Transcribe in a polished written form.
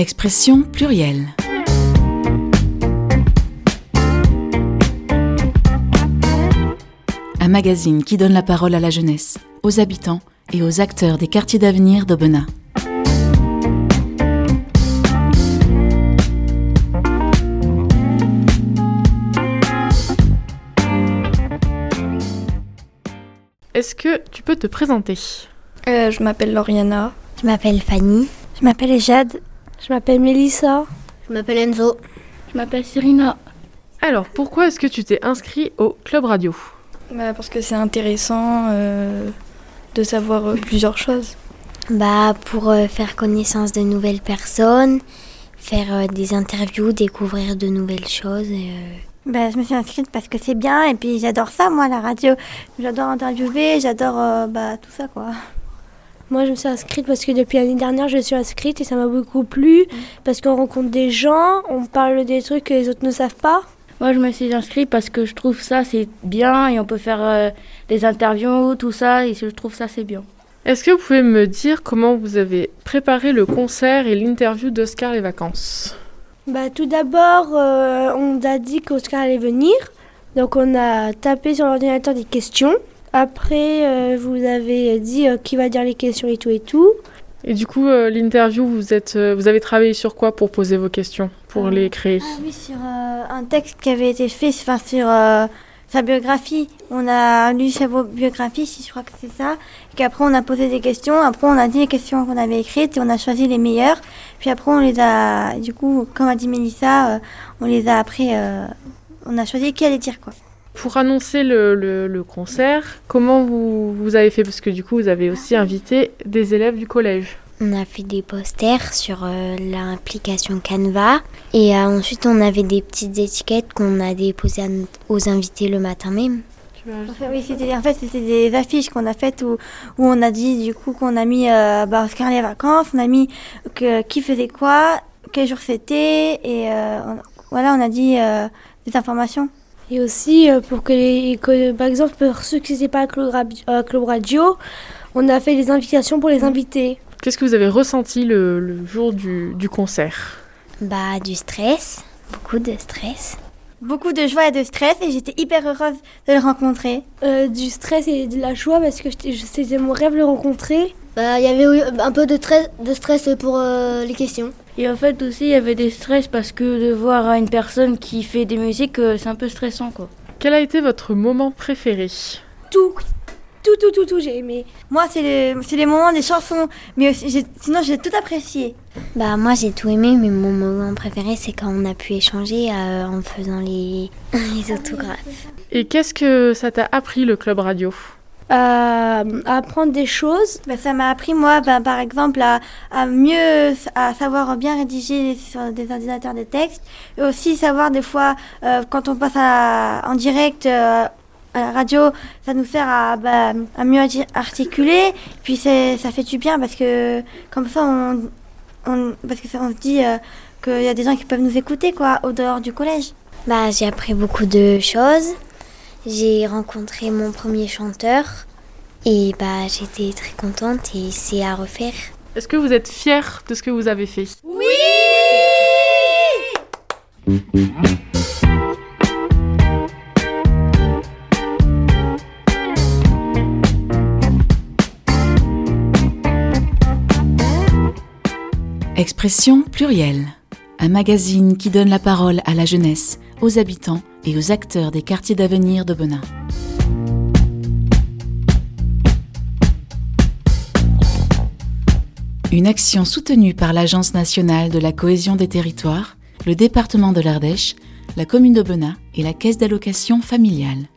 Expression plurielle. Un magazine qui donne la parole à la jeunesse, aux habitants et aux acteurs des quartiers d'avenir d'Aubenas. Est-ce que tu peux te présenter ? Je m'appelle Lauriana. Je m'appelle Fanny. Je m'appelle Jade. Je m'appelle Mélissa. Je m'appelle Enzo. Je m'appelle Cyrina. Alors, pourquoi est-ce que tu t'es inscrit au Club Radio ? Parce que c'est intéressant de savoir plusieurs choses. Pour faire connaissance de nouvelles personnes, faire des interviews, découvrir de nouvelles choses. Je me suis inscrite parce que c'est bien et puis j'adore ça, moi, la radio. J'adore interviewer, j'adore tout ça, quoi. Moi, je me suis inscrite parce que depuis l'année dernière, je suis inscrite et ça m'a beaucoup plu. Parce qu'on rencontre des gens, on parle des trucs que les autres ne savent pas. Moi, je me suis inscrite parce que je trouve ça, c'est bien et on peut faire des interviews, tout ça, et je trouve ça, c'est bien. Est-ce que vous pouvez me dire comment vous avez préparé le concert et l'interview d'Oscar les vacances ? Tout d'abord, on a dit qu'Oscar allait venir. Donc, on a tapé sur l'ordinateur des questions. Après, vous avez dit qui va dire les questions et tout et tout. Et du coup, l'interview, vous avez travaillé sur quoi pour poser vos questions, pour les créer ? Oui, sur un texte qui avait été fait sur sa biographie. On a lu sa biographie, je crois que c'est ça. Et qu'après, on a posé des questions. Après, on a dit les questions qu'on avait écrites et on a choisi les meilleures. Puis après, on les a, du coup, comme a dit Mélissa, on les a après, on a choisi qui allait dire quoi. Pour annoncer le concert, comment vous avez fait ? Parce que du coup, vous avez aussi invité des élèves du collège. On a fait des posters sur l'application Canva. Et ensuite, on avait des petites étiquettes qu'on a déposées aux invités le matin même. C'était des affiches qu'on a faites où on a dit du coup qu'on a mis Oscar les vacances, on a mis qui faisait quoi, quel jour c'était, et on a dit des informations. Et aussi, par exemple, pour ceux qui n'étaient pas à Club Radio, on a fait des invitations pour les invités. Qu'est-ce que vous avez ressenti le jour du concert ? Du stress, beaucoup de stress. Beaucoup de joie et de stress et j'étais hyper heureuse de le rencontrer. Du stress et de la joie parce que c'était mon rêve de le rencontrer. Il y avait eu un peu de stress pour les questions. Et en fait aussi, il y avait des stress parce que de voir une personne qui fait des musiques, c'est un peu stressant, quoi. Quel a été votre moment préféré ? Tout, j'ai aimé. Moi, c'est les moments des chansons, mais aussi, sinon j'ai tout apprécié. Moi, j'ai tout aimé, mais mon moment préféré, c'est quand on a pu échanger en faisant les autographes. Et qu'est-ce que ça t'a appris, le Club Radio ? À apprendre des choses. Ça m'a appris, moi, par exemple, à savoir bien rédiger sur des ordinateurs des textes, et aussi savoir des fois, quand on passe en direct à la radio, ça nous sert à mieux articuler, puis ça fait du bien parce que comme ça on se dit qu'il y a des gens qui peuvent nous écouter quoi, au dehors du collège. J'ai appris beaucoup de choses. J'ai rencontré mon premier chanteur et j'étais très contente et c'est à refaire. Est-ce que vous êtes fiers de ce que vous avez fait ? Oui. Expression plurielle. Un magazine qui donne la parole à la jeunesse, aux habitants et aux acteurs des quartiers d'avenir d'Aubenas. Une action soutenue par l'Agence nationale de la cohésion des territoires, le département de l'Ardèche, la commune d'Aubenas et la Caisse d'allocation familiale.